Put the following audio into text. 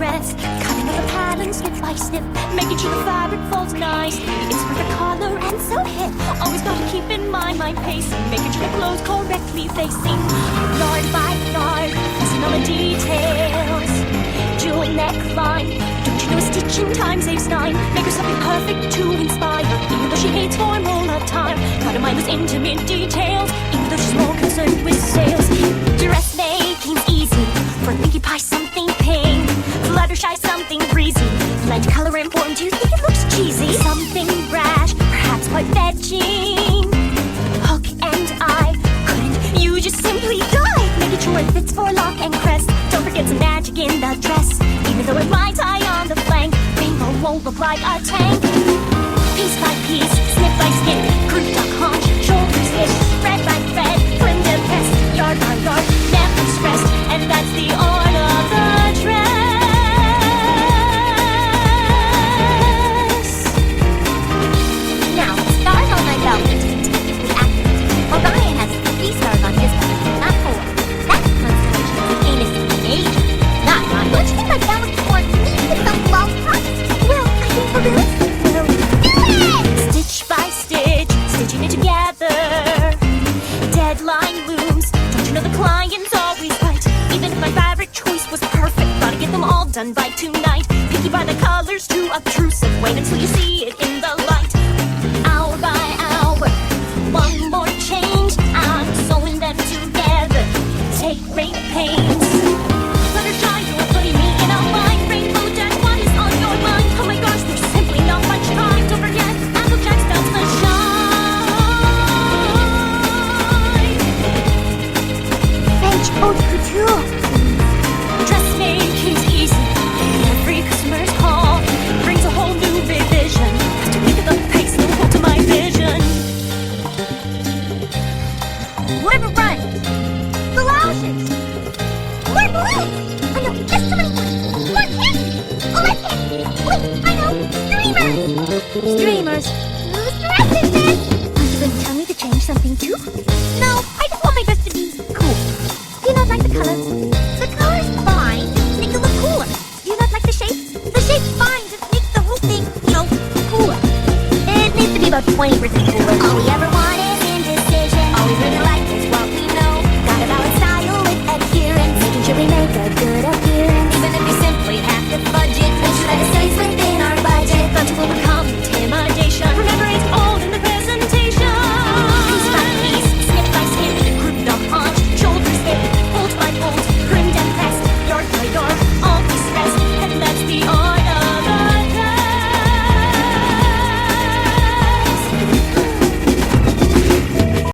dress, cutting up the pattern snip by snip, making sure the fabric falls nice. It's perfect color and so hip. Always gotta keep in mind my pacing, making sure the clothes correctly facing. Yard by yard, pressing on the details. Jewel neckline, don't you know a stitch in time saves 9? Make her something perfect to inspire, even though she hates formal attire. Try to mind those intimate details, even though she's more concerned with sales. Dressmaking's easy, for Pinkie Pie something pink, Fluttershy something breezy, blend color important, do you think it looks cheesy? Something brash, perhaps quite fetching. Hook and eye, couldn't you just simply die? Making sure it fits for lock and crest. Don't forget some magic in the dress, even though it might tie on the flank. Rainbow won't look like a tank. Piece by piece, snip by snip, group duck haunch, shoulders hitch, thread by thread, trimmed and pressed, yard by yard, never stressed, and that's the art of the dress. Now, stars on my belt are statistically accurate. Orion has 3 stars on his belt, not 4. That constellation is Canis Major, not mine. Don't you think my galaxy wants me to some long process? Well, I think we'll do it. Stitch by stitch, stitching it together. Deadline looms, don't you know the client's always right? Even if my fabric choice was perfect, gotta get them all done by tonight. Picky by the colors, too obtrusive. Wait until you see it in the light. Hour by hour, one more change. I'm sewing them together. Take great pains. Fluttershy, you're putting me in a bind. Rainbow Dash, what is on your mind? Oh my gosh, there's simply not much time. Don't forget, Applejack's does the shine. French haute couture. Dressmaking's easy. Every customer's call brings a whole new vision. To think of the pace, no hold to my vision. River Run. Blouses. More balloons. I know, there's so many more. More candy. Oh, less candy. Wait, I know. Streamers. Streamers. Whose dress is this? Are you going to tell me to change something too? No, I just want my dress to be cool. Do you not like the colors? The color's fine. Just make it look cooler. Do you not like the shape? The shape's fine. Just make the whole thing, cooler. It needs to be about 20% cooler. All we ever